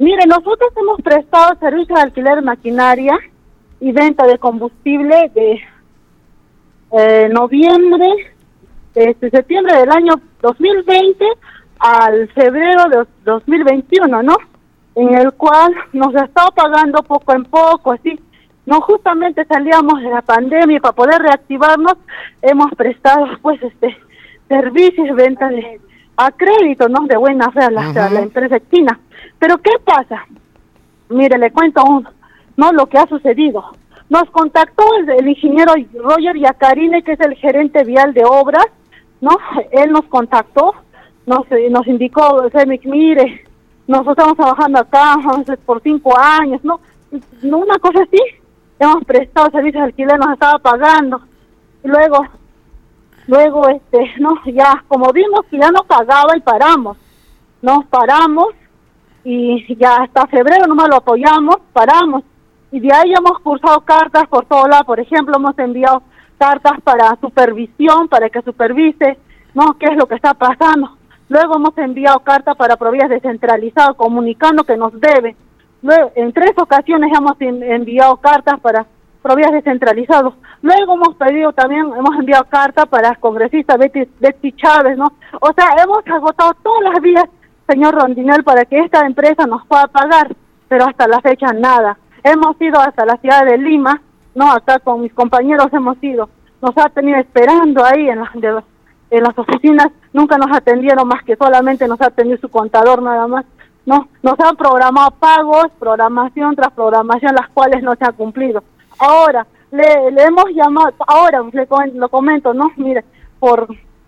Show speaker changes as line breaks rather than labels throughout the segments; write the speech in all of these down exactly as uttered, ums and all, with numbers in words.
Mire, nosotros hemos prestado servicios de alquiler de maquinaria y venta de combustible de eh, noviembre, de septiembre del año dos mil veinte al febrero de dos mil veintiuno, ¿no? En el cual nos ha estado pagando poco en poco, así. No, justamente salíamos de la pandemia y para poder reactivarnos hemos prestado, pues, este servicios, venta de a crédito, ¿no? De buena fe a la, uh-huh. a la empresa china. Pero ¿qué pasa? Mire, le cuento un, no lo que ha sucedido. Nos contactó el, el ingeniero Roger Yacarine, que es el gerente vial de obras, ¿no? Él nos contactó, nos, nos indicó, Cemix, mire, nosotros estamos trabajando acá por cinco años, ¿no? Una cosa así, hemos prestado servicios de alquiler, nos estaba pagando. Y luego, luego, este, no, ya, como vimos que ya no pagaba y paramos, ¿no? Paramos y ya hasta febrero nomás lo apoyamos, paramos. Y de ahí hemos cursado cartas por todo lado, por ejemplo, hemos enviado cartas para supervisión, para que supervise, ¿no? ¿Qué es lo que está pasando? Luego hemos enviado cartas para Provías descentralizado, comunicando que nos debe. Luego, en tres ocasiones hemos enviado cartas para Provías descentralizados. Luego hemos pedido también, hemos enviado cartas para congresista Betty, Betty Chávez, ¿no? O sea, hemos agotado todas las vías, señor Rondinel, para que esta empresa nos pueda pagar, pero hasta la fecha nada. Hemos ido hasta la ciudad de Lima, no, acá con mis compañeros hemos ido, nos ha tenido esperando ahí en las, de, en las oficinas, nunca nos atendieron más que solamente nos ha atendido su contador nada más, no, nos han programado pagos, programación tras programación, las cuales no se han cumplido. Ahora, le, le hemos llamado, ahora le lo comento, no, mire, por,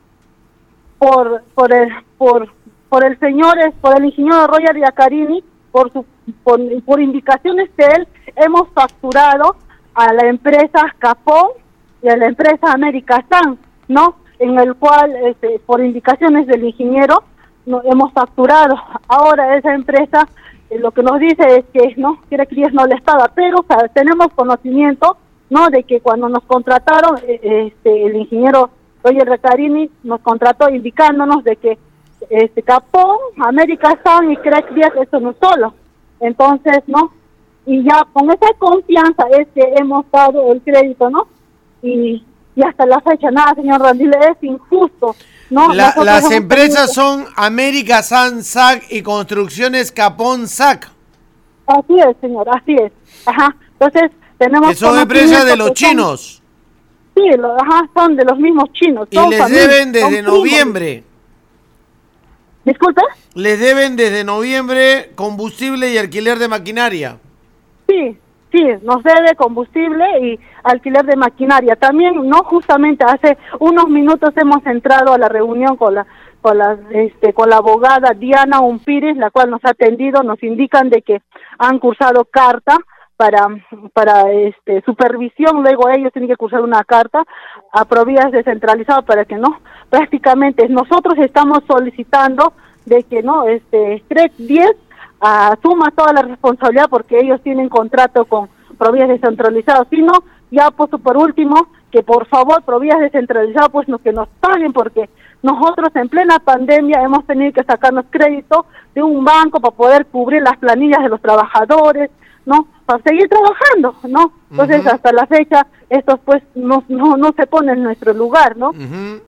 por, por el, por, por el señor, por el ingeniero Roger Yacarini, por su, por, por indicaciones de él, hemos facturado a la empresa Capón y a la empresa América San, ¿no? En el cual, este, por indicaciones del ingeniero, no, hemos facturado. Ahora esa empresa eh, lo que nos dice es que no quiere que no les paga, pero o sea, tenemos conocimiento, no, de que cuando nos contrataron, eh, este, el ingeniero Roger Yacarini nos contrató indicándonos de que este Capón, América San y Crack Díaz, eso no es solo. Entonces, ¿no? Y ya con esa confianza es que hemos dado el crédito, ¿no? Y, y hasta la fecha, nada, señor Rondile, es injusto, ¿no?
La, las empresas tenido... son América San S A C y Construcciones Capón S A C.
Así es, señor, así es. Ajá, entonces tenemos...
Que son empresas de los chinos.
Son, sí, lo, ajá, son de los mismos chinos.
Y les familias, deben desde noviembre. Primos.
¿Disculpe?
Les deben desde noviembre combustible y alquiler de maquinaria.
Sí, sí, nos debe combustible y alquiler de maquinaria. También, no, justamente hace unos minutos hemos entrado a la reunión con la con la este con la abogada Diana Umpiris, la cual nos ha atendido, nos indican de que han cursado carta para para este supervisión, luego ellos tienen que cursar una carta a Provías descentralizado para que no, prácticamente nosotros estamos solicitando de que no, este tres diez asuma toda la responsabilidad porque ellos tienen contrato con Provías descentralizado, sino ya pues por último que por favor Provías descentralizado pues no, que nos paguen porque nosotros en plena pandemia hemos tenido que sacarnos crédito de un banco para poder cubrir las planillas de los trabajadores, ¿no? Para seguir trabajando, ¿no? Entonces, uh-huh. hasta la fecha, estos pues no, no, no se ponen en nuestro lugar, ¿no?
Uh-huh.